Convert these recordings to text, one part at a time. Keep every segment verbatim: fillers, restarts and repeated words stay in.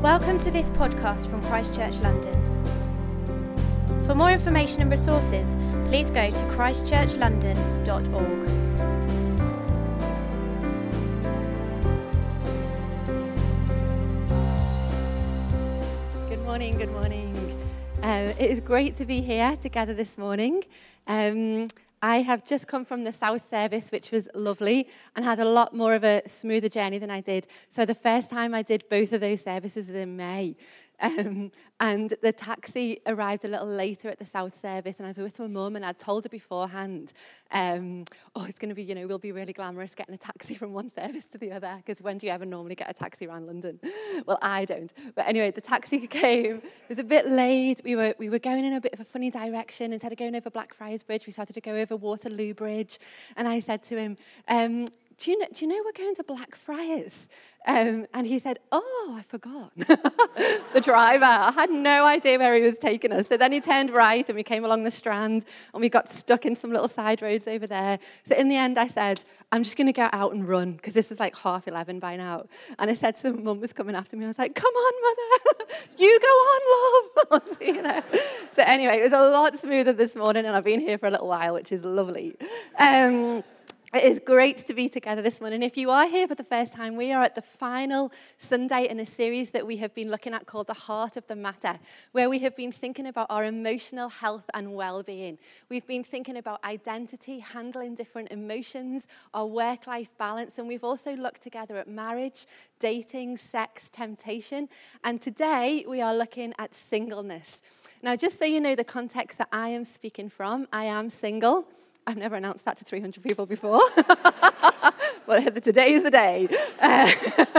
Welcome to this podcast from Christchurch, London. For more information and resources, please go to christchurch london dot org. Good morning, good morning. Um, it is great to be here together this morning. Um, I have just come from the South service, which was lovely, and had a lot more of a smoother journey than I did. So the first time I did both of those services was in May. Um, and the taxi arrived a little later at the South service, and I was with my mum, and I'd told her beforehand, um, oh, it's going to be, you know, we'll be really glamorous getting a taxi from one service to the other, because when do you ever normally get a taxi around London? Well, I don't. But anyway, the taxi came. It was a bit late. We were we were going in a bit of a funny direction. Instead of going over Blackfriars Bridge, we started to go over Waterloo Bridge, and I said to him, um, Do you, know, do you know we're going to Blackfriars? Um, and he said, oh, I forgot. The driver, I had no idea where he was taking us. So then he turned right and we came along the Strand and we got stuck in some little side roads over there. So in the end I said, I'm just going to go out and run because this is like half eleven by now. And I said to Mum was coming after me, I was like, come on, Mother, you go on, love. So, you know. So anyway, it was a lot smoother this morning and I've been here for a little while, which is lovely. Um, It is great to be together this morning. If you are here for the first time, we are at the final Sunday in a series that we have been looking at called The Heart of the Matter, where we have been thinking about our emotional health and well-being. We've been thinking about identity, handling different emotions, our work-life balance, and we've also looked together at marriage, dating, sex, temptation, and today we are looking at singleness. Now, just so you know the context that I am speaking from, I am single. I've never announced that to three hundred people before. But today is the day. Uh,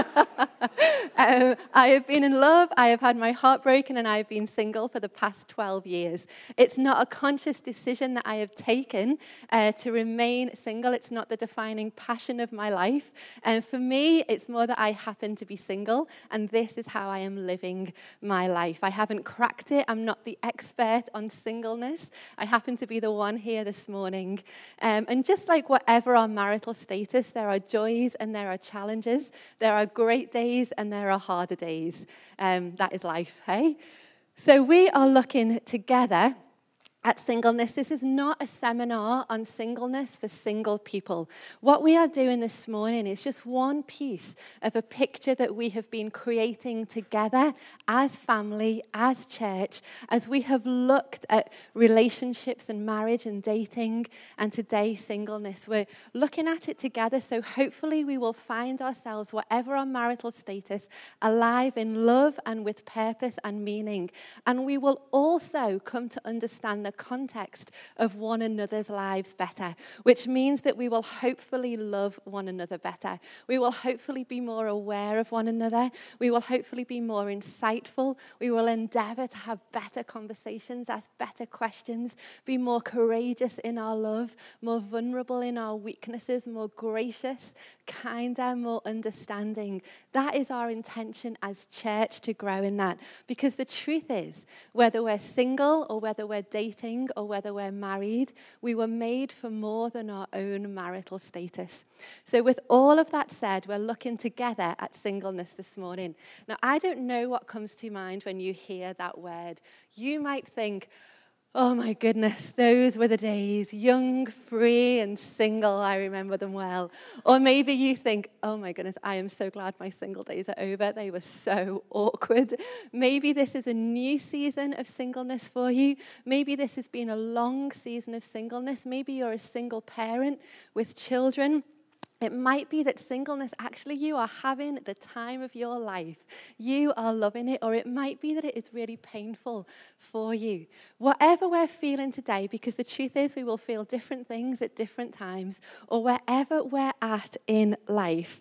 um, I have been in love, I have had my heart broken, and I have been single for the past twelve years. It's not a conscious decision that I have taken uh, to remain single. It's not the defining passion of my life. And for me, it's more that I happen to be single, and this is how I am living my life. I haven't cracked it. I'm not the expert on singleness. I happen to be the one here this morning. Um, and just like whatever our marital status, there are joys and there are challenges. There are great days and there are harder days. Um, that is life, hey? So we are looking together at singleness. This is not a seminar on singleness for single people. What we are doing this morning is just one piece of a picture that we have been creating together as family, as church, as we have looked at relationships and marriage and dating, and today singleness. We're looking at it together, so hopefully we will find ourselves, whatever our marital status, alive in love and with purpose and meaning. And we will also come to understand the context of one another's lives better, which means that we will hopefully love one another better. We will hopefully be more aware of one another. We will hopefully be more insightful. We will endeavor to have better conversations, ask better questions, be more courageous in our love, more vulnerable in our weaknesses, more gracious, kinder, more understanding. That is our intention as church, to grow in that. Because the truth is, whether we're single or whether we're dating or whether we're married, we were made for more than our own marital status. So with all of that said, we're looking together at singleness this morning. Now, I don't know what comes to mind when you hear that word. You might think, oh my goodness, those were the days, young, free, and single. I remember them well. Or maybe you think, oh my goodness, I am so glad my single days are over. They were so awkward. Maybe this is a new season of singleness for you. Maybe this has been a long season of singleness. Maybe you're a single parent with children. It might be that singleness, actually, you are having the time of your life. You are loving it, or it might be that it is really painful for you. Whatever we're feeling today, because the truth is we will feel different things at different times, or wherever we're at in life,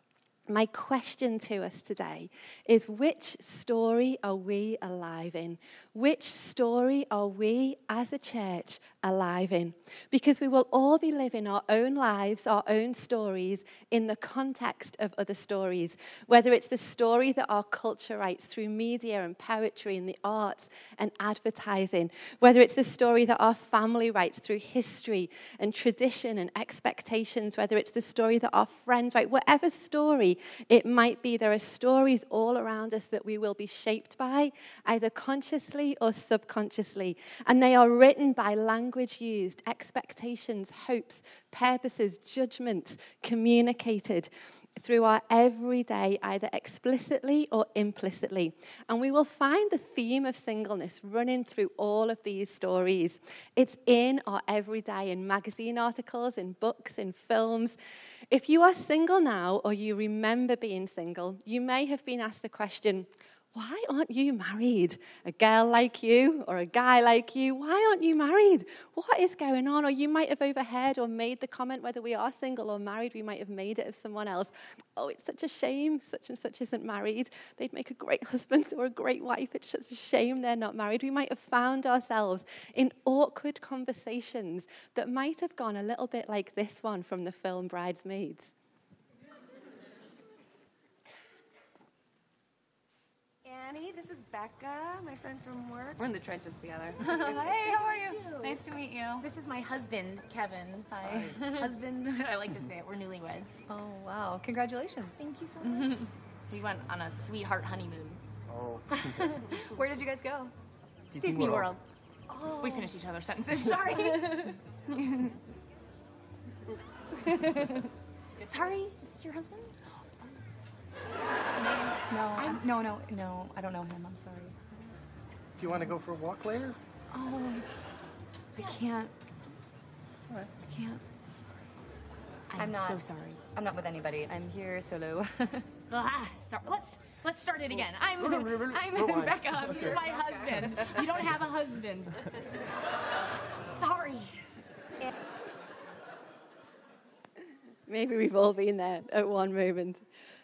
my question to us today is, which story are we alive in? Which story are we as a church alive in? Because we will all be living our own lives, our own stories in the context of other stories. Whether it's the story that our culture writes through media and poetry and the arts and advertising. Whether it's the story that our family writes through history and tradition and expectations. Whether it's the story that our friends write. Whatever story story. It might be there are stories all around us that we will be shaped by, either consciously or subconsciously. And they are written by language used, expectations, hopes, purposes, judgments, communicated through our everyday, either explicitly or implicitly. And we will find the theme of singleness running through all of these stories. It's in our everyday, in magazine articles, in books, in films. If you are single now, or you remember being single, you may have been asked the question, why aren't you married? A girl like you or a guy like you, why aren't you married? What is going on? Or you might have overheard or made the comment, whether we are single or married, we might have made it of someone else. Oh, it's such a shame such and such isn't married. They'd make a great husband or a great wife. It's such a shame they're not married. We might have found ourselves in awkward conversations that might have gone a little bit like this one from the film Bridesmaids. Annie, this is Becca, my friend from work. We're in the trenches together. Hey, how are you? you? Nice to meet you. This is my husband, Kevin. Hi. Husband, I like to say it. We're newlyweds. Oh, wow. Congratulations. Thank you so much. We went on a sweetheart honeymoon. Oh. Where did you guys go? Disney, Disney World. World. Oh. We finished each other's sentences. Sorry. Sorry, is this your husband? No, I'm, no, no, no, I don't know him. I'm sorry. Do you want to go for a walk later? Oh, I can't. All right. I can't. Sorry. I'm, I'm not so sorry. I'm not with anybody. I'm here solo. Ah, sorry. Let's let's start it again. I'm No, no, no, no, I'm no, Becca. okay. This is my husband. You don't have a husband. Sorry. Maybe we've all been there at one moment.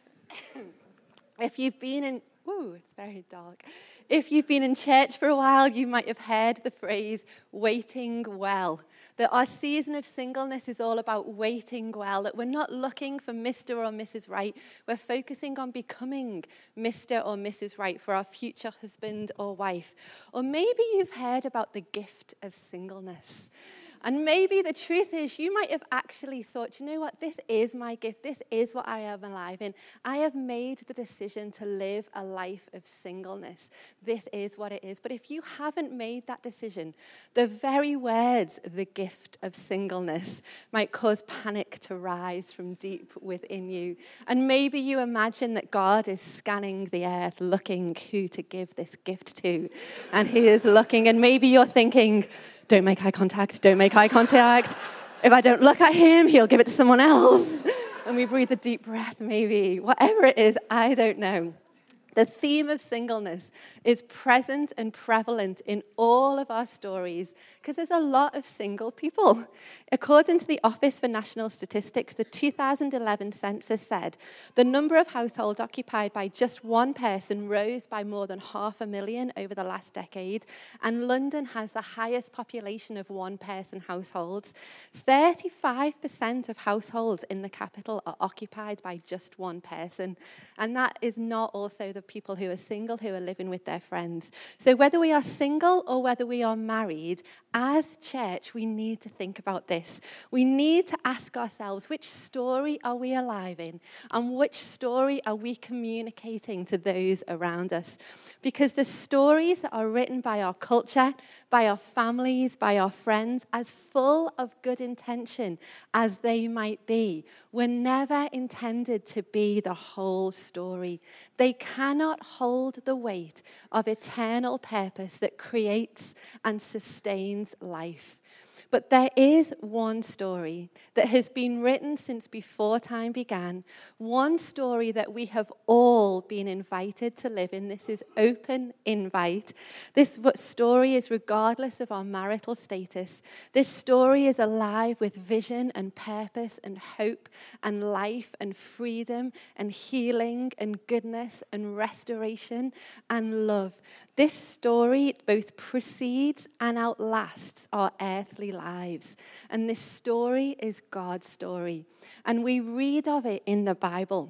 If you've been in, ooh, it's very dark. If you've been in church for a while, you might have heard the phrase, waiting well. That our season of singleness is all about waiting well, that we're not looking for Mister or Missus Right. We're focusing on becoming Mister or Missus Right for our future husband or wife. Or maybe you've heard about the gift of singleness. And maybe the truth is you might have actually thought, you know what, this is my gift. This is what I am alive in. I have made the decision to live a life of singleness. This is what it is. But if you haven't made that decision, the very words, the gift of singleness, might cause panic to rise from deep within you. And maybe you imagine that God is scanning the earth, looking who to give this gift to. And he is looking, and maybe you're thinking, don't make eye contact, don't make eye contact. If I don't look at him, he'll give it to someone else. And we breathe a deep breath, maybe. Whatever it is, I don't know. The theme of singleness is present and prevalent in all of our stories because there's a lot of single people. According to the Office for National Statistics, the two thousand eleven census said the number of households occupied by just one person rose by more than half a million over the last decade, and London has the highest population of one-person households. thirty-five percent of households in the capital are occupied by just one person, and that is not also the people who are single, who are living with their friends. So whether we are single or whether we are married, as church, we need to think about this. We need to ask ourselves, which story are we alive in? And which story are we communicating to those around us? Because the stories that are written by our culture, by our families, by our friends, as full of good intention as they might be, were never intended to be the whole story. They cannot hold the weight of eternal purpose that creates and sustains life. But there is one story that has been written since before time began, one story that we have all been invited to live in. This is open invite. This story is regardless of our marital status. This story is alive with vision and purpose and hope and life and freedom and healing and goodness and restoration and love. This story both precedes and outlasts our earthly lives. And this story is God's story. And we read of it in the Bible.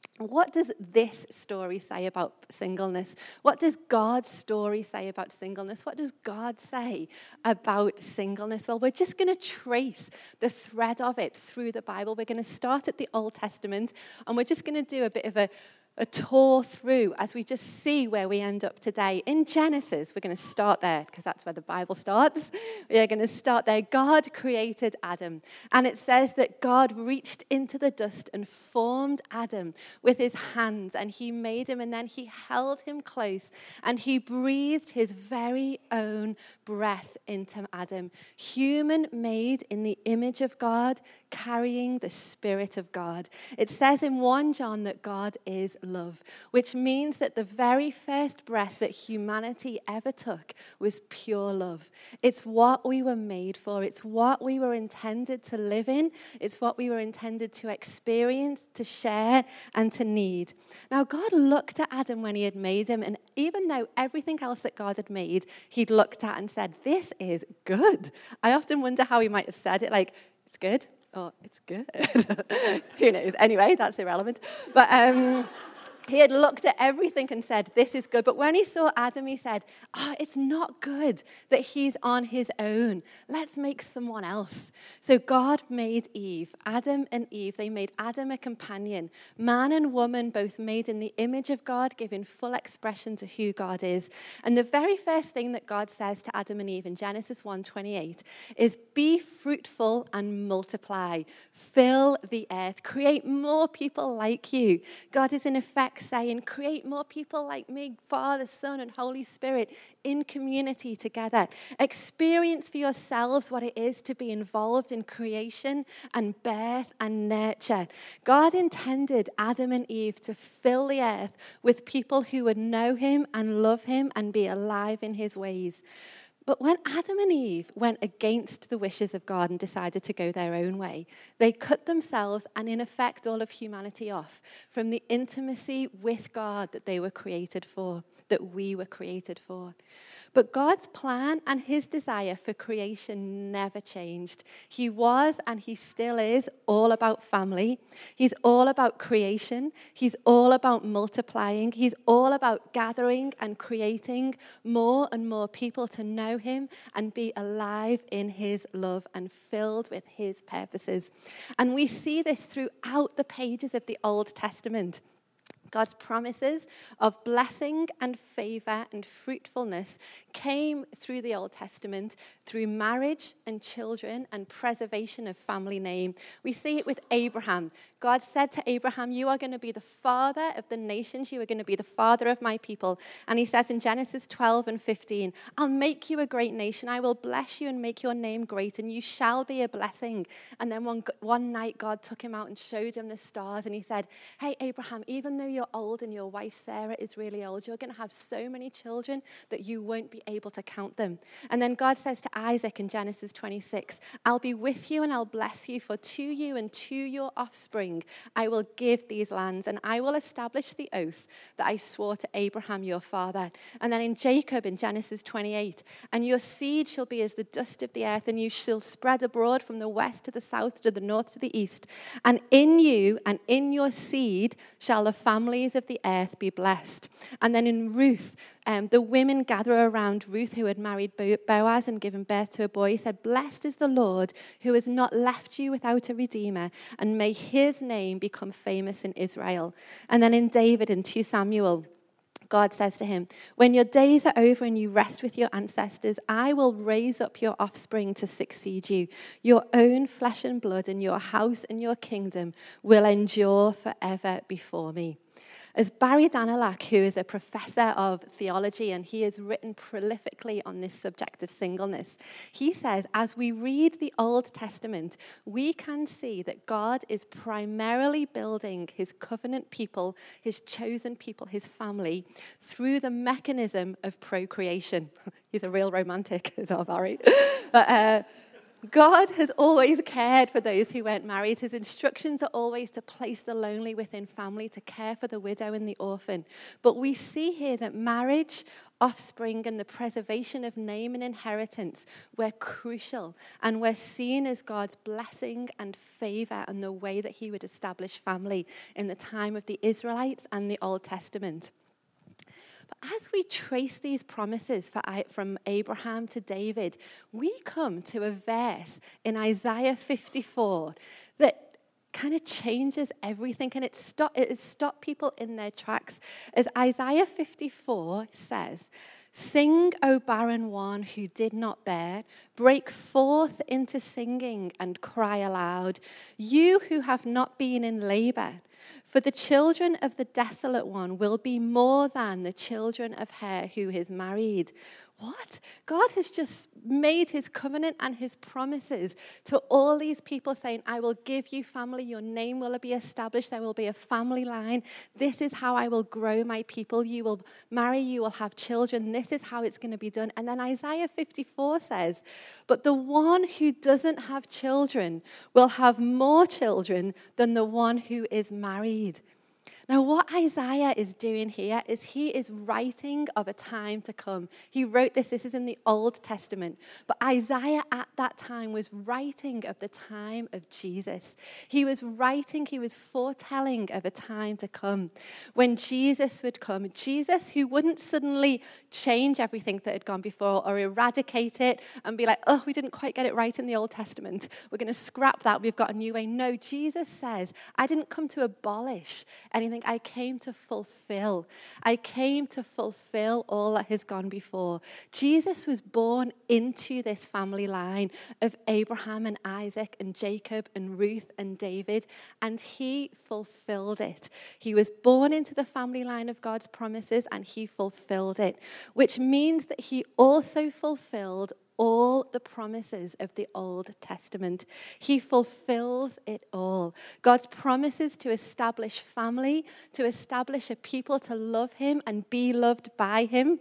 What does this story say about singleness? What does God's story say about singleness? What does God say about singleness? Well, we're just going to trace the thread of it through the Bible. We're going to start at the Old Testament, and we're just going to do a bit of a a tour through as we just see where we end up today. In Genesis, we're going to start there because that's where the Bible starts. We're going to start there. God created Adam, and it says that God reached into the dust and formed Adam with his hands, and he made him, and then he held him close, and he breathed his very own breath into Adam, human made in the image of God, carrying the Spirit of God. It says in First John that God is love, which means that the very first breath that humanity ever took was pure love. It's what we were made for. It's what we were intended to live in. It's what we were intended to experience, to share, and to need. Now, God looked at Adam when he had made him, and even though everything else that God had made, he'd looked at and said, this is good. I often wonder how he might have said it, like, it's good. Oh, it's good. Who knows? Anyway, that's irrelevant. But um, he had looked at everything and said, this is good. But when he saw Adam, he said, oh, it's not good that he's on his own. Let's make someone else. So God made Eve, Adam and Eve. They made Adam a companion. Man and woman, both made in the image of God, giving full expression to who God is. And the very first thing that God says to Adam and Eve in Genesis one twenty-eight is, be fruitful and multiply. Fill the earth. Create more people like you. God is in effect saying, create more people like me, Father, Son, and Holy Spirit in community together. Experience for yourselves what it is to be involved in creation and birth and nurture. God intended Adam and Eve to fill the earth with people who would know him and love him and be alive in his ways. But when Adam and Eve went against the wishes of God and decided to go their own way, they cut themselves and in effect all of humanity off from the intimacy with God that they were created for, that we were created for. But God's plan and his desire for creation never changed. He was and he still is all about family. He's all about creation. He's all about multiplying. He's all about gathering and creating more and more people to know him and be alive in his love and filled with his purposes. And we see this throughout the pages of the Old Testament. God's promises of blessing and favor and fruitfulness came through the Old Testament through marriage and children and preservation of family name. We see it with Abraham. God said to Abraham, you are going to be the father of the nations. You are going to be the father of my people. And he says in Genesis twelve and fifteen, I'll make you a great nation. I will bless you and make your name great, and you shall be a blessing. And then one, one night God took him out and showed him the stars, and he said, hey, Abraham, even though you're old and your wife Sarah is really old, you're going to have so many children that you won't be able to count them. And then God says to Isaac in Genesis twenty-six, I'll be with you and I'll bless you, for to you and to your offspring I will give these lands, and I will establish the oath that I swore to Abraham your father. And then in Jacob in Genesis twenty-eight, and your seed shall be as the dust of the earth, and you shall spread abroad from the west to the south to the north to the east. And in you and in your seed shall the families of the earth be blessed. And then in Ruth, um, the women gather around Ruth, who had married Boaz and given birth to a boy. He said, blessed is the Lord who has not left you without a redeemer, and may his name become famous in Israel. And then in David in Second Samuel, God says to him, when your days are over and you rest with your ancestors, I will raise up your offspring to succeed you. Your own flesh and blood, and your house and your kingdom will endure forever before me. As Barry Danilak, who is a professor of theology, and he has written prolifically on this subject of singleness, he says, as we read the Old Testament, we can see that God is primarily building his covenant people, his chosen people, his family, through the mechanism of procreation. He's a real romantic, is our Barry. But, uh, God has always cared for those who weren't married. His instructions are always to place the lonely within family, to care for the widow and the orphan. But we see here that marriage offspring and the preservation of name and inheritance were crucial and were seen as God's blessing and favor and the way that he would establish family in the time of the Israelites and the Old Testament. But as we trace these promises for, from Abraham to David, we come to a verse in Isaiah fifty-four that kind of changes everything, and it stop it has stopped people in their tracks. As Isaiah fifty-four says, "Sing, O barren one who did not bear, break forth into singing and cry aloud, you who have not been in labor. For the children of the desolate one will be more than the children of her who is married." What? God has just made his covenant and his promises to all these people saying, I will give you family, your name will be established, there will be a family line. This is how I will grow my people. You will marry, you will have children. This is how it's going to be done. And then Isaiah fifty-four says, but the one who doesn't have children will have more children than the one who is married. Now, what Isaiah is doing here is he is writing of a time to come. He wrote this, this is in the Old Testament. But Isaiah at that time was writing of the time of Jesus. He was writing, he was foretelling of a time to come when Jesus would come. Jesus who wouldn't suddenly change everything that had gone before or eradicate it and be like, oh, we didn't quite get it right in the Old Testament. We're going to scrap that. We've got a new way. No, Jesus says, I didn't come to abolish anything. I came to fulfill. I came to fulfill all that has gone before. Jesus was born into this family line of Abraham and Isaac and Jacob and Ruth and David, and he fulfilled it. He was born into the family line of God's promises, and he fulfilled it, which means that he also fulfilled all the promises of the Old Testament. He fulfills it all. God's promises to establish family, to establish a people to love him and be loved by him.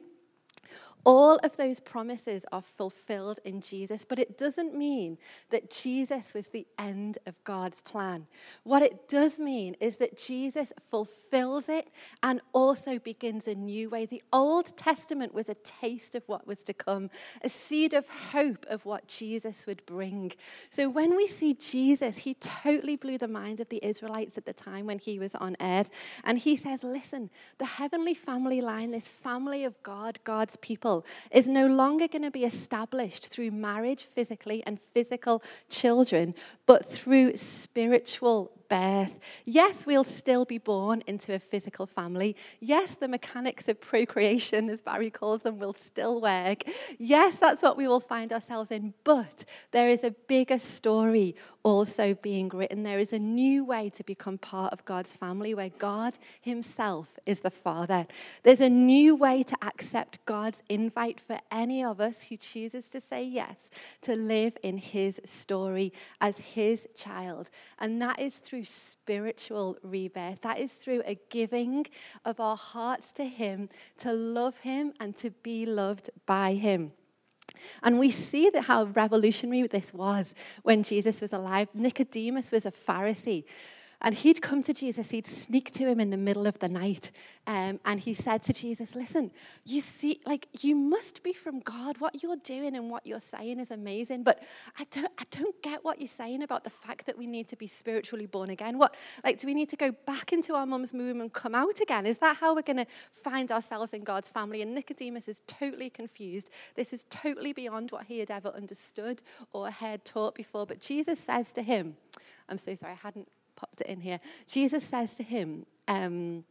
All of those promises are fulfilled in Jesus, but it doesn't mean that Jesus was the end of God's plan. What it does mean is that Jesus fulfills it and also begins a new way. The Old Testament was a taste of what was to come, a seed of hope of what Jesus would bring. So when we see Jesus, he totally blew the minds of the Israelites at the time when he was on earth. And he says, listen, the heavenly family line, this family of God, God's people, is no longer going to be established through marriage physically and physical children, but through spiritual birth. Yes, we'll still be born into a physical family. Yes, the mechanics of procreation, as Barry calls them, will still work. Yes, that's what we will find ourselves in, but there is a bigger story also being written. There is a new way to become part of God's family where God himself is the Father. There's a new way to accept God's invite for any of us who chooses to say yes, to live in his story as his child. And that is through spiritual rebirth. That is through a giving of our hearts to him, to love him and to be loved by him. And we see that how revolutionary this was when Jesus was alive. Nicodemus was a Pharisee. And he'd come to Jesus, he'd sneak to him in the middle of the night. Um, and he said to Jesus, listen, you see, like, you must be from God. What you're doing and what you're saying is amazing. But I don't I don't get what you're saying about the fact that we need to be spiritually born again. What, like, do we need to go back into our mum's womb and come out again? Is that how we're going to find ourselves in God's family? And Nicodemus is totally confused. This is totally beyond what he had ever understood or heard taught before. But Jesus says to him, I'm so sorry, I hadn't popped it in here. Jesus says to him, um,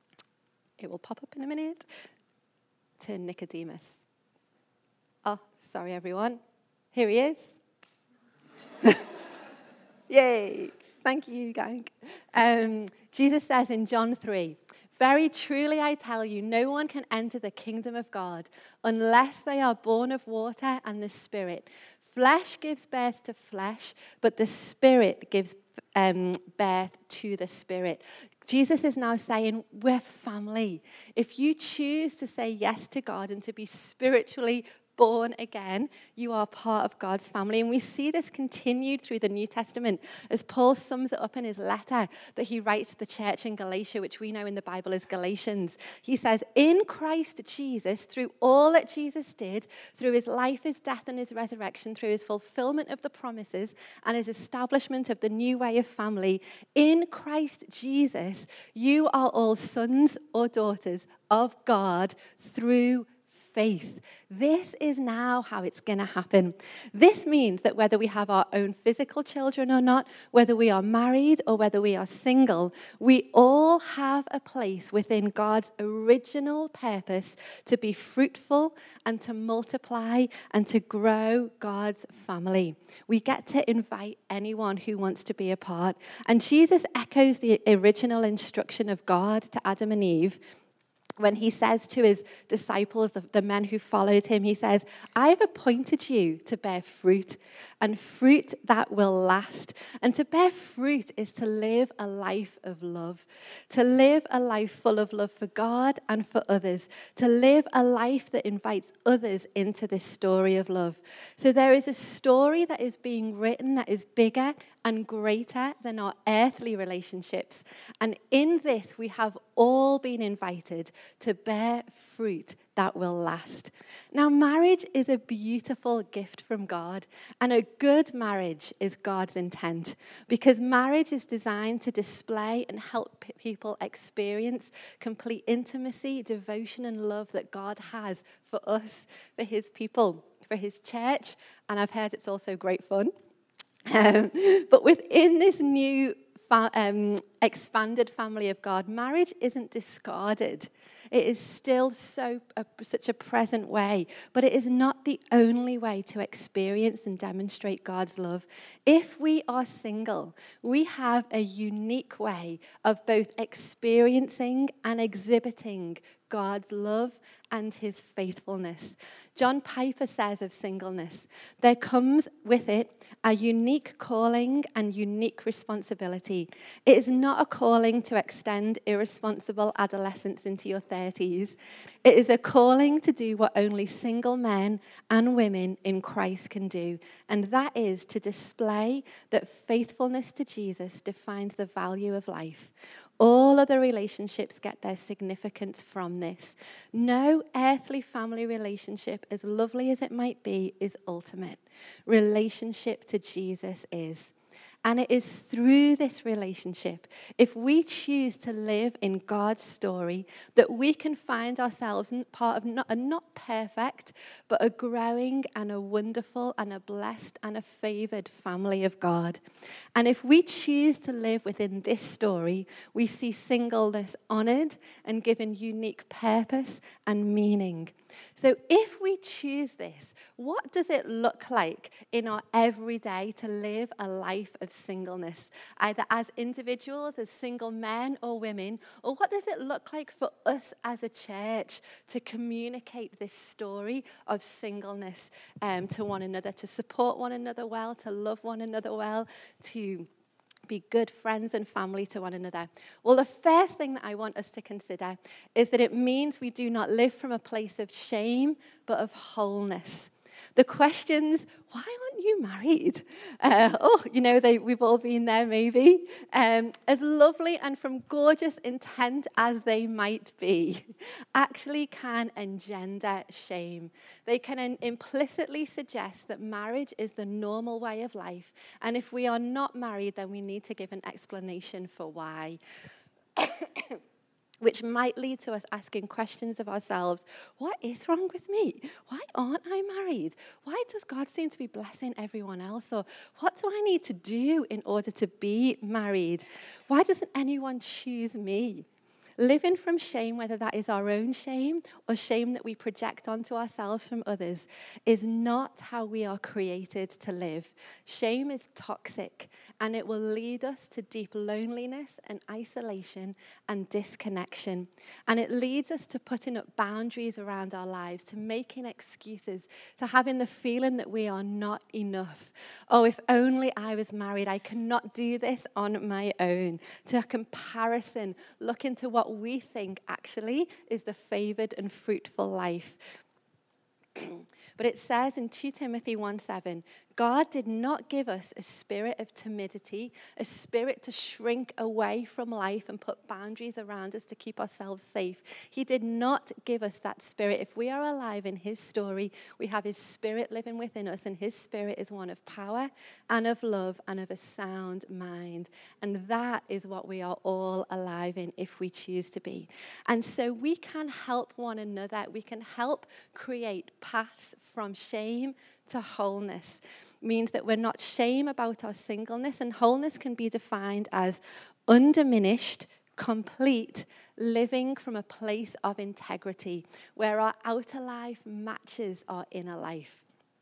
it will pop up in a minute, to Nicodemus. Oh, sorry, everyone. Here he is. Yay. Thank you, gang. Um, Jesus says in John three, very truly I tell you, no one can enter the kingdom of God unless they are born of water and the Spirit. Flesh gives birth to flesh, but the Spirit gives um, birth to the Spirit. Jesus is now saying, we're family. If you choose to say yes to God and to be spiritually born again, you are part of God's family. And we see this continued through the New Testament as Paul sums it up in his letter that he writes to the church in Galatia, which we know in the Bible as Galatians. He says, in Christ Jesus, through all that Jesus did, through his life, his death, and his resurrection, through his fulfillment of the promises and his establishment of the new way of family, in Christ Jesus, you are all sons or daughters of God through faith. This is now how it's going to happen. This means that whether we have our own physical children or not, whether we are married or whether we are single, we all have a place within God's original purpose to be fruitful and to multiply and to grow God's family. We get to invite anyone who wants to be a part. And Jesus echoes the original instruction of God to Adam and Eve when he says to his disciples, the, the men who followed him, he says, I've appointed you to bear fruit, and fruit that will last. And to bear fruit is to live a life of love, to live a life full of love for God and for others, to live a life that invites others into this story of love. So there is a story that is being written that is bigger and greater than our earthly relationships. And in this, we have all been invited to bear fruit that will last. Now, marriage is a beautiful gift from God, and a good marriage is God's intent, because marriage is designed to display and help people experience complete intimacy, devotion, and love that God has for us, for his people, for his church, and I've heard it's also great fun. Um, but within this new fa- um, expanded family of God, marriage isn't discarded. It is still so uh, such a present way, but it is not the only way to experience and demonstrate God's love. If we are single, we have a unique way of both experiencing and exhibiting God's love and his faithfulness. John Piper says of singleness, there comes with it a unique calling and unique responsibility. It is not a calling to extend irresponsible adolescence into your thirties. It is a calling to do what only single men and women in Christ can do, and that is to display that faithfulness to Jesus defines the value of life. All other relationships get their significance from this. No earthly family relationship, as lovely as it might be, is ultimate. Relationship to Jesus is. And it is through this relationship, if we choose to live in God's story, that we can find ourselves part of not, a not perfect, but a growing and a wonderful and a blessed and a favored family of God. And if we choose to live within this story, we see singleness honored and given unique purpose and meaning. So if we choose this, what does it look like in our everyday to live a life of singleness, either as individuals, as single men or women, or what does it look like for us as a church to communicate this story of singleness um, to one another, to support one another well, to love one another well, to be good friends and family to one another? Well, the first thing that I want us to consider is that it means we do not live from a place of shame, but of wholeness. The questions, why aren't you married? Uh, oh, you know, they, we've all been there maybe. Um, as lovely and from gorgeous intent as they might be, actually can engender shame. They can in- implicitly suggest that marriage is the normal way of life. And if we are not married, then we need to give an explanation for why. Which might lead to us asking questions of ourselves. What is wrong with me? Why aren't I married? Why does God seem to be blessing everyone else? Or what do I need to do in order to be married? Why doesn't anyone choose me? Living from shame, whether that is our own shame or shame that we project onto ourselves from others, is not how we are created to live. Shame is toxic, and it will lead us to deep loneliness and isolation and disconnection. And it leads us to putting up boundaries around our lives, to making excuses, to having the feeling that we are not enough. Oh, if only I was married, I cannot do this on my own. To a comparison, look into what we think actually is the favored and fruitful life. But it says in Second Timothy one seven, God did not give us a spirit of timidity, a spirit to shrink away from life and put boundaries around us to keep ourselves safe. He did not give us that spirit. If we are alive in his story, we have his spirit living within us, and his spirit is one of power and of love and of a sound mind. And that is what we are all alive in if we choose to be. And so we can help one another. We can help create paths from shame to wholeness. Means that we're not shame about our singleness, and wholeness can be defined as undiminished, complete, living from a place of integrity, where our outer life matches our inner life.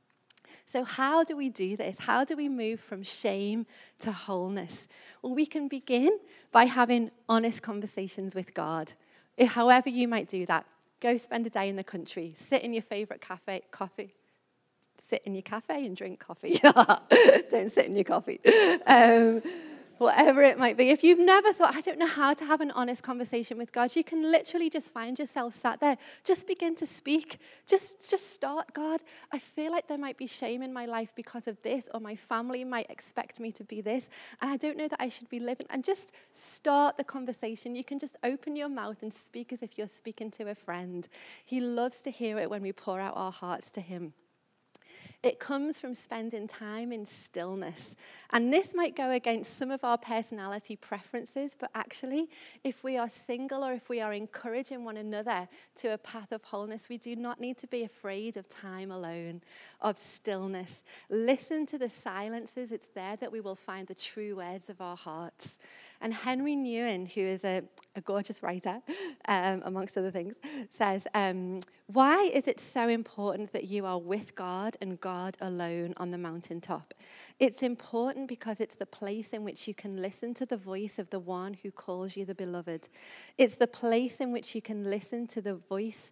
So how do we do this? How do we move from shame to wholeness? Well, we can begin by having honest conversations with God. If, however you might do that, go spend a day in the country, sit in your favorite cafe, coffee, sit in your cafe and drink coffee. Don't sit in your coffee. Um, whatever it might be. If you've never thought, I don't know how to have an honest conversation with God, you can literally just find yourself sat there. Just begin to speak. Just, just start. God, I feel like there might be shame in my life because of this, or my family might expect me to be this, and I don't know that I should be living. And just start the conversation. You can just open your mouth and speak as if you're speaking to a friend. He loves to hear it when we pour out our hearts to him. It comes from spending time in stillness. And this might go against some of our personality preferences, but actually, if we are single or if we are encouraging one another to a path of wholeness, we do not need to be afraid of time alone, of stillness. Listen to the silences. It's there that we will find the true words of our hearts. And Henry Nouwen, who is a, a gorgeous writer, um, amongst other things, says, um, why is it so important that you are with God and God alone on the mountaintop? It's important because it's the place in which you can listen to the voice of the one who calls you the beloved. It's the place in which you can listen to the voice,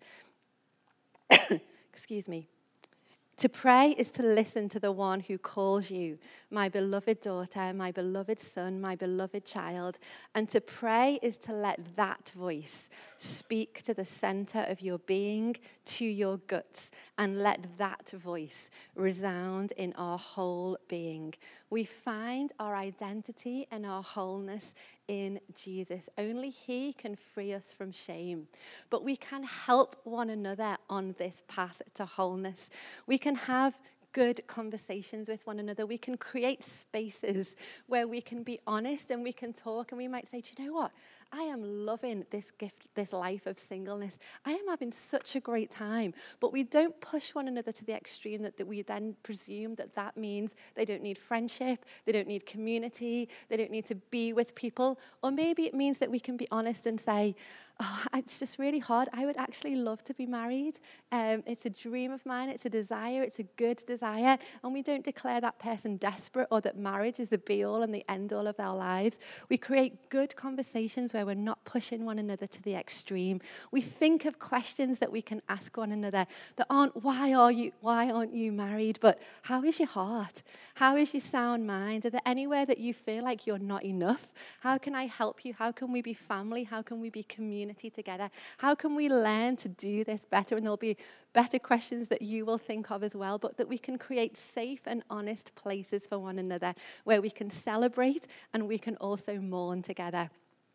excuse me, to pray is to listen to the one who calls you, my beloved daughter, my beloved son, my beloved child. And to pray is to let that voice speak to the center of your being, to your guts, and let that voice resound in our whole being. We find our identity and our wholeness in Jesus. Only he can free us from shame. But we can help one another on this path to wholeness. We can have good conversations with one another. We can create spaces where we can be honest and we can talk, and we might say, do you know what? I am loving this gift, this life of singleness. I am having such a great time. But we don't push one another to the extreme that, that we then presume that that means they don't need friendship, they don't need community, they don't need to be with people. Or maybe it means that we can be honest and say, oh, it's just really hard. I would actually love to be married. Um, it's a dream of mine. It's a desire. It's a good desire. And we don't declare that person desperate or that marriage is the be-all and the end-all of their lives. We create good conversations where we're not pushing one another to the extreme. We think of questions that we can ask one another that aren't, why are you, why aren't you married? But how is your heart? How is your sound mind? Are there anywhere that you feel like you're not enough? How can I help you? How can we be family? How can we be community together? How can we learn to do this better? And there'll be better questions that you will think of as well, but that we can create safe and honest places for one another where we can celebrate and we can also mourn together.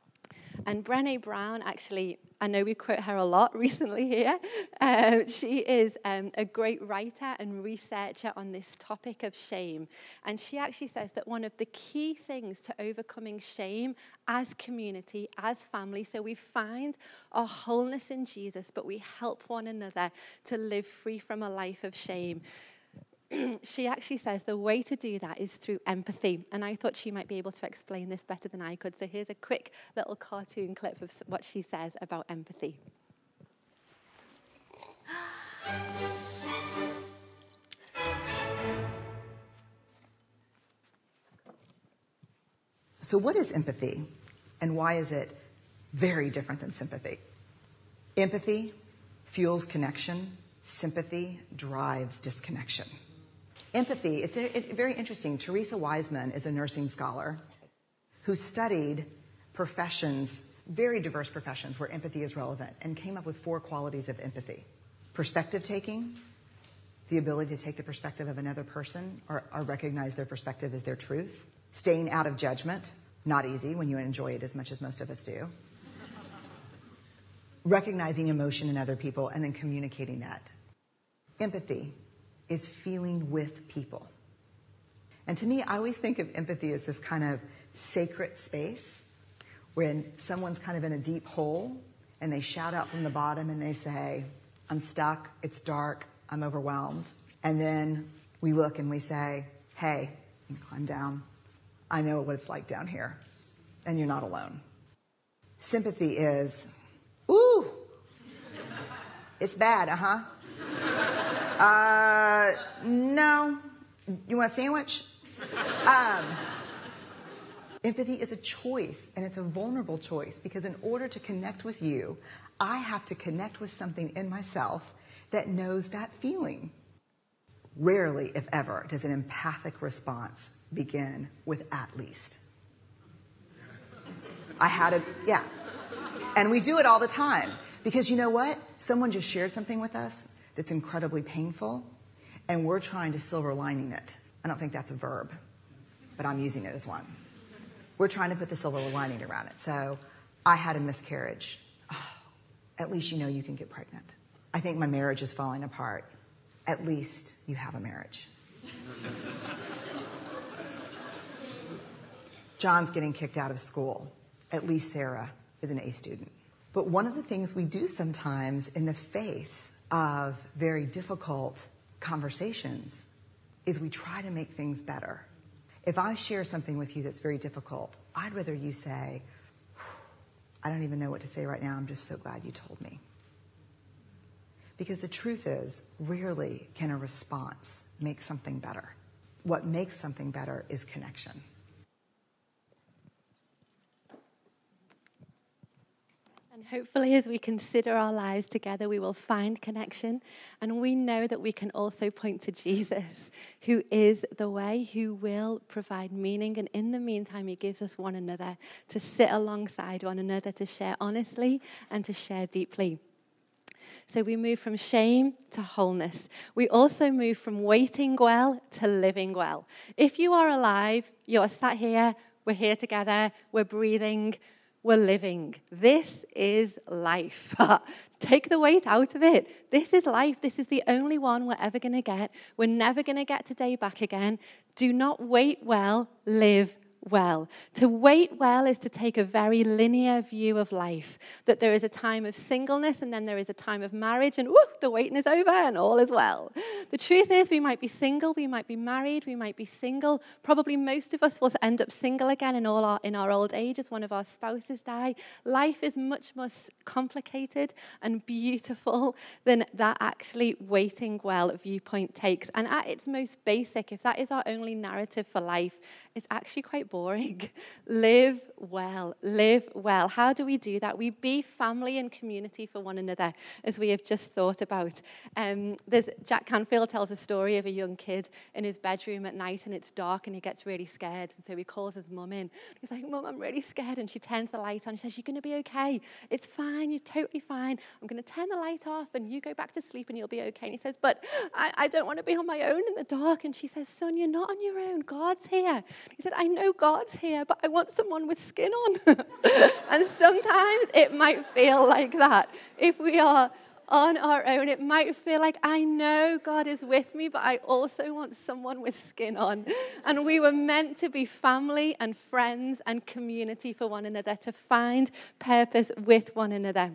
And Brené Brown, actually, I know we quote her a lot recently here. Um, she is um, a great writer and researcher on this topic of shame. And she actually says that one of the key things to overcoming shame as community, as family, so we find our wholeness in Jesus, but we help one another to live free from a life of shame. She actually says the way to do that is through empathy. And I thought she might be able to explain this better than I could. So here's a quick little cartoon clip of what she says about empathy. So what is empathy, and why is it very different than sympathy? Empathy fuels connection. Sympathy drives disconnection. Empathy, it's a, it, very interesting. Teresa Wiseman is a nursing scholar who studied professions, very diverse professions where empathy is relevant, and came up with four qualities of empathy: perspective taking, the ability to take the perspective of another person or, or recognize their perspective as their truth. Staying out of judgment, not easy when you enjoy it as much as most of us do. Recognizing emotion in other people and then communicating that. Empathy is feeling with people. And to me, I always think of empathy as this kind of sacred space when someone's kind of in a deep hole and they shout out from the bottom and they say, I'm stuck, it's dark, I'm overwhelmed. And then we look and we say, hey, you can climb down. I know what it's like down here. And you're not alone. Sympathy is, ooh, it's bad, uh-huh. Uh, no. You want a sandwich? Um, empathy is a choice, and it's a vulnerable choice, because in order to connect with you, I have to connect with something in myself that knows that feeling. Rarely, if ever, does an empathic response begin with at least. I had a, yeah. And we do it all the time. Because you know what? Someone just shared something with us that's incredibly painful, and we're trying to silver lining it. I don't think that's a verb, but I'm using it as one. We're trying to put the silver lining around it. So I had a miscarriage. Oh, at least you know you can get pregnant. I think my marriage is falling apart. At least you have a marriage. John's getting kicked out of school. At least Sarah is an A student. But one of the things we do sometimes in the face of very difficult conversations is we try to make things better. If I share something with you that's very difficult, I'd rather you say, I don't even know what to say right now. I'm just so glad you told me. Because the truth is, rarely can a response make something better. What makes something better is connection. And hopefully, as we consider our lives together, we will find connection. And we know that we can also point to Jesus, who is the way, who will provide meaning. And in the meantime, he gives us one another to sit alongside one another, to share honestly and to share deeply. So we move from shame to wholeness. We also move from waiting well to living well. If you are alive, you are sat here, we're here together, we're breathing, we're living. This is life. Take the weight out of it. This is life. This is the only one we're ever going to get. We're never going to get today back again. Do not wait well, live well. To wait well is to take a very linear view of life, that there is a time of singleness and then there is a time of marriage, and whoo, the waiting is over and all is well. The truth is, we might be single, we might be married, we might be single. Probably most of us will end up single again in all our in our old age as one of our spouses die. Life is much more complicated and beautiful than that actually waiting well viewpoint takes. And at its most basic, if that is our only narrative for life, it's actually quite boring. Live well. Live well. How do we do that? We be family and community for one another, as we have just thought about. Um, there's Jack Canfield tells a story of a young kid in his bedroom at night, and it's dark, and he gets really scared. And so he calls his mum in. He's like, Mum, I'm really scared. And she turns the light on. She says, you're going to be okay. It's fine. You're totally fine. I'm going to turn the light off, and you go back to sleep, and you'll be okay. And he says, but I, I don't want to be on my own in the dark. And she says, son, you're not on your own. God's here. He said, I know God's here, but I want someone with skin on. And sometimes it might feel like that. If we are on our own, it might feel like, I know God is with me, but I also want someone with skin on. And we were meant to be family and friends and community for one another, to find purpose with one another.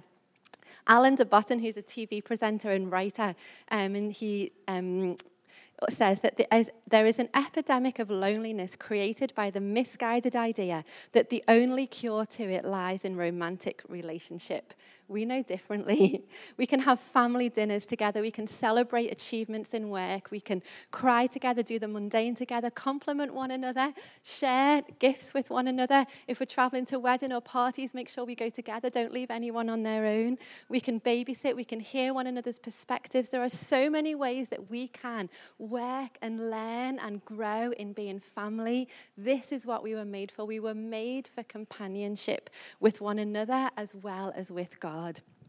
Alan de Botton, who's a T V presenter and writer, um, and he... Um, says that there is an epidemic of loneliness created by the misguided idea that the only cure to it lies in romantic relationship. We know differently. We can have family dinners together. We can celebrate achievements in work. We can cry together, do the mundane together, compliment one another, share gifts with one another. If we're traveling to wedding or parties, make sure we go together. Don't leave anyone on their own. We can babysit. We can hear one another's perspectives. There are so many ways that we can work and learn and grow in being family. This is what we were made for. We were made for companionship with one another as well as with God.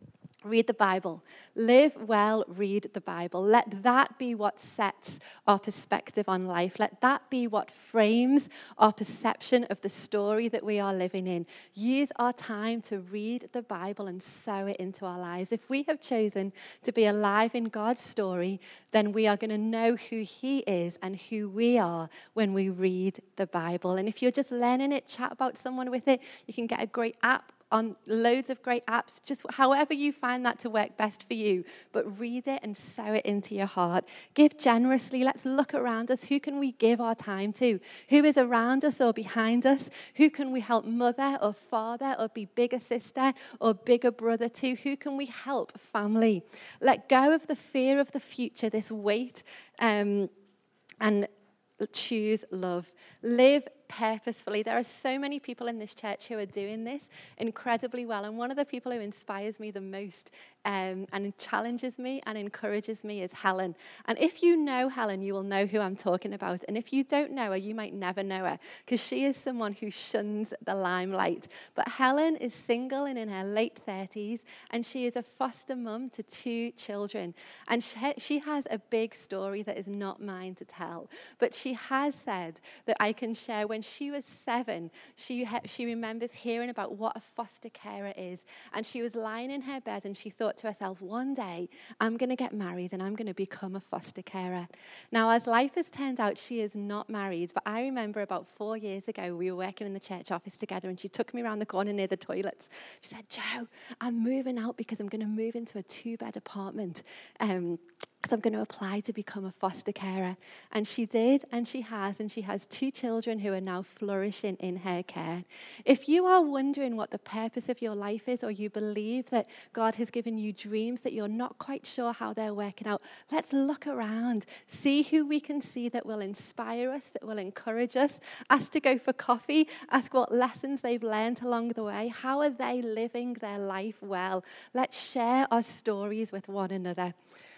Read the Bible. Live well, read the Bible. Let that be what sets our perspective on life. Let that be what frames our perception of the story that we are living in. Use our time to read the Bible and sow it into our lives. If we have chosen to be alive in God's story, then we are going to know who He is and who we are when we read the Bible. And if you're just learning it, chat about someone with it. You can get a great app on loads of great apps, just however you find that to work best for you. But read it and sow it into your heart. Give generously. Let's look around us. Who can we give our time to? Who is around us or behind us? Who can we help mother or father or be bigger sister or bigger brother to? Who can we help family? Let go of the fear of the future, this weight, um, and choose love. Live purposefully. There are so many people in this church who are doing this incredibly well. And one of the people who inspires me the most um, and challenges me and encourages me is Helen. And if you know Helen, you will know who I'm talking about. And if you don't know her, you might never know her because she is someone who shuns the limelight. But Helen is single and in her late thirties, and she is a foster mum to two children. And she, she has a big story that is not mine to tell. But she has said that I can share when she was seven, she, she remembers hearing about what a foster carer is. And she was lying in her bed and she thought to herself, one day I'm going to get married and I'm going to become a foster carer. Now, as life has turned out, she is not married. But I remember about four years ago, we were working in the church office together and she took me around the corner near the toilets. She said, Jo, I'm moving out because I'm going to move into a two-bed apartment. Um, So I'm going to apply to become a foster carer. And she did, and she has, and she has two children who are now flourishing in her care. If you are wondering what the purpose of your life is, or you believe that God has given you dreams that you're not quite sure how they're working out, let's look around, see who we can see that will inspire us, that will encourage us, ask to go for coffee, ask what lessons they've learned along the way. How are they living their life well? Let's share our stories with one another.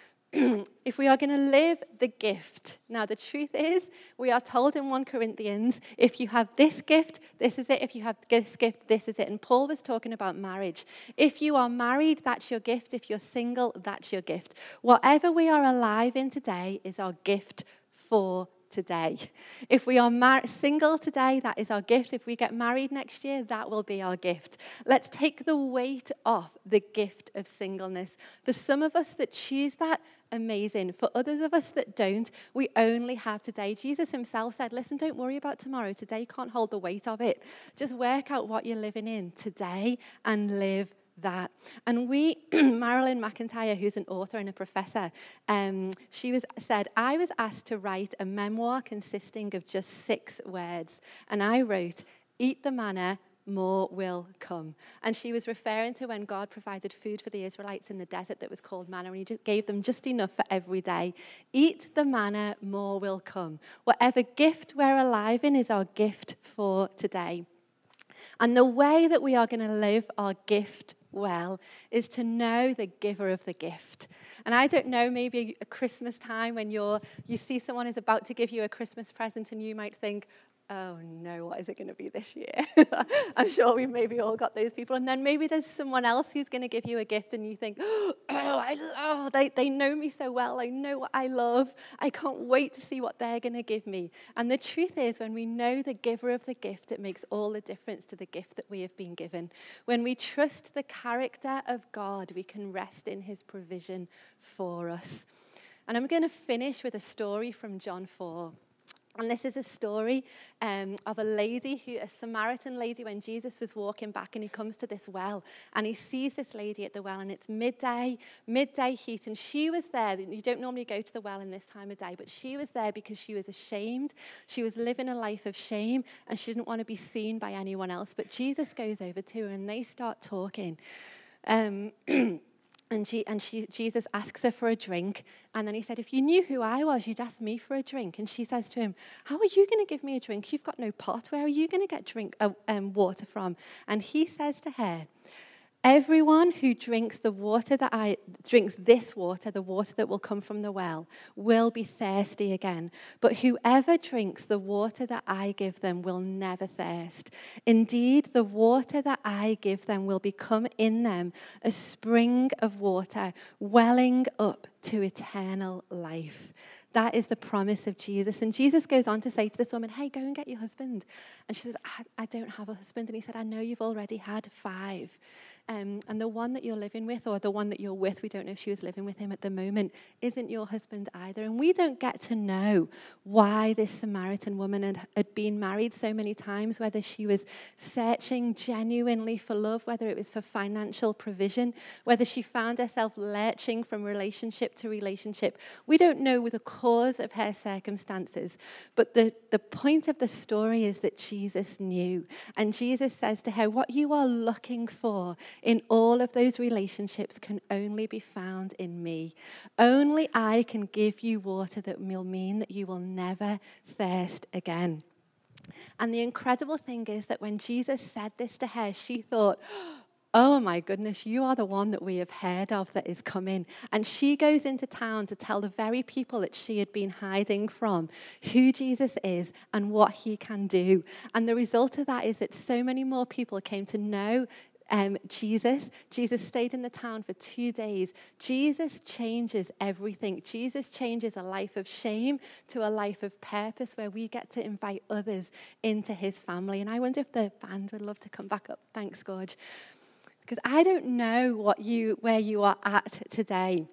If we are going to live the gift, now the truth is, we are told in First Corinthians, if you have this gift, this is it. If you have this gift, this is it. And Paul was talking about marriage. If you are married, that's your gift. If you're single, that's your gift. Whatever we are alive in today is our gift for today. If we are mar- single today, that is our gift. If we get married next year, that will be our gift. Let's take the weight off the gift of singleness. For some of us that choose that, amazing. For others of us that don't, we only have today. Jesus himself said, listen, don't worry about tomorrow. Today can't hold the weight of it. Just work out what you're living in today and live that. And we, Marilyn McIntyre, who's an author and a professor, um, she was said, I was asked to write a memoir consisting of just six words. And I wrote, eat the manna, more will come. And she was referring to when God provided food for the Israelites in the desert that was called manna, and he just gave them just enough for every day. Eat the manna, more will come. Whatever gift we're alive in is our gift for today. And the way that we are going to live our gift well is to know the giver of the gift. And I don't know, maybe a Christmas time when you're you see someone is about to give you a Christmas present and you might think, oh no, what is it going to be this year? I'm sure we've maybe all got those people. And then maybe there's someone else who's going to give you a gift and you think, oh, I love, they, they know me so well. I know what I love. I can't wait to see what they're going to give me. And the truth is, when we know the giver of the gift, it makes all the difference to the gift that we have been given. When we trust the character of God, we can rest in his provision for us. And I'm going to finish with a story from John four. And this is a story um, of a lady, who, a Samaritan lady, when Jesus was walking back and he comes to this well and he sees this lady at the well and it's midday, midday heat. And she was there. You don't normally go to the well in this time of day, but she was there because she was ashamed. She was living a life of shame and she didn't want to be seen by anyone else. But Jesus goes over to her and they start talking. Um And, she, and she, Jesus asks her for a drink. And then he said, if you knew who I was, you'd ask me for a drink. And she says to him, how are you going to give me a drink? You've got no pot. Where are you going to get drink uh, um, water from? And he says to her, Everyone who drinks the water that I drinks this water, the water that will come from the well, will be thirsty again. But whoever drinks the water that I give them will never thirst. Indeed, the water that I give them will become in them a spring of water, welling up to eternal life. That is the promise of Jesus. And Jesus goes on to say to this woman, hey, go and get your husband. And she says, I, I don't have a husband. And he said, I know you've already had five. Um, and the one that you're living with, or the one that you're with, we don't know if she was living with him at the moment, isn't your husband either. And we don't get to know why this Samaritan woman had, had been married so many times, whether she was searching genuinely for love, whether it was for financial provision, whether she found herself lurching from relationship to relationship. We don't know the cause of her circumstances, but the, the point of the story is that Jesus knew. And Jesus says to her, what you are looking for in all of those relationships can only be found in me. Only I can give you water that will mean that you will never thirst again. And the incredible thing is that when Jesus said this to her, she thought, oh my goodness, you are the one that we have heard of that is coming. And she goes into town to tell the very people that she had been hiding from who Jesus is and what he can do. And the result of that is that so many more people came to know Um, Jesus. Jesus stayed in the town for two days. Jesus changes everything. Jesus changes a life of shame to a life of purpose where we get to invite others into his family. And I wonder if the band would love to come back up. Thanks, Gorge. Because I don't know what you where you are at today.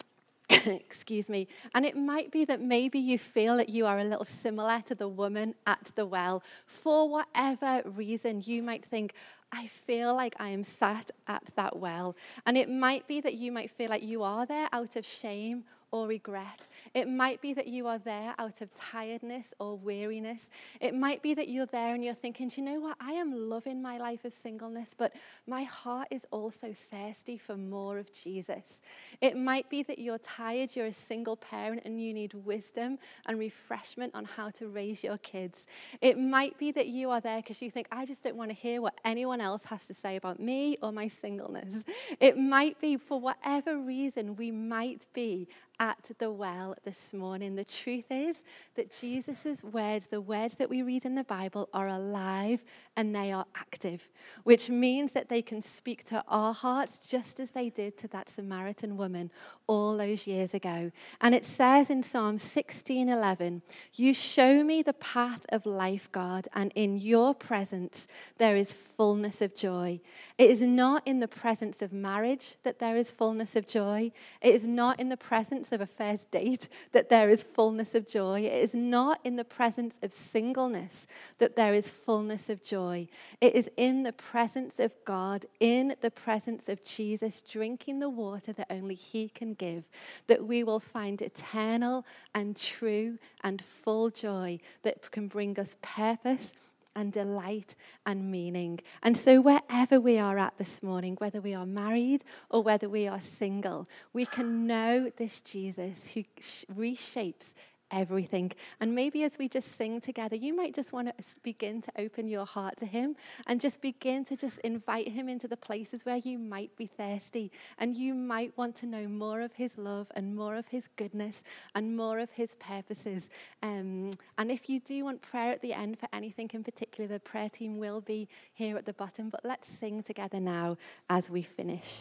Excuse me. And it might be that maybe you feel that you are a little similar to the woman at the well. For whatever reason, you might think, I feel like I am sat at that well. And it might be that you might feel like you are there out of shame or regret. It might be that you are there out of tiredness or weariness. It might be that you're there and you're thinking, do you know what? I am loving my life of singleness, but my heart is also thirsty for more of Jesus. It might be that you're tired, you're a single parent, and you need wisdom and refreshment on how to raise your kids. It might be that you are there because you think, I just don't want to hear what anyone else has to say about me or my singleness. It might be, for whatever reason, we might be at the well this morning. The truth is that Jesus' words, the words that we read in the Bible, are alive and they are active, which means that they can speak to our hearts just as they did to that Samaritan woman all those years ago. And it says in Psalm sixteen eleven, you show me the path of life, God, and in your presence there is fullness of joy. It is not in the presence of marriage that there is fullness of joy. It is not in the presence of a first date that there is fullness of joy. It is not in the presence of singleness that there is fullness of joy. It is in the presence of God, in the presence of Jesus, drinking the water that only he can give, that we will find eternal and true and full joy that can bring us purpose and delight and meaning. And so wherever we are at this morning, whether we are married or whether we are single, we can know this Jesus who reshapes everything. And maybe as we just sing together, you might just want to begin to open your heart to him and just begin to just invite him into the places where you might be thirsty and you might want to know more of his love and more of his goodness and more of his purposes. Um, and if you do want prayer at the end for anything in particular, the prayer team will be here at the bottom. But let's sing together now as we finish.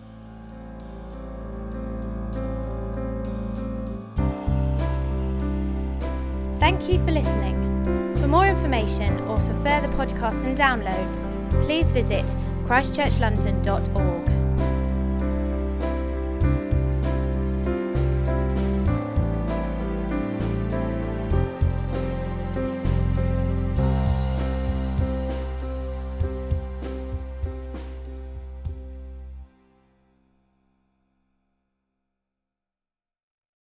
Thank you for listening. For more information or for further podcasts and downloads, please visit christchurch london dot org.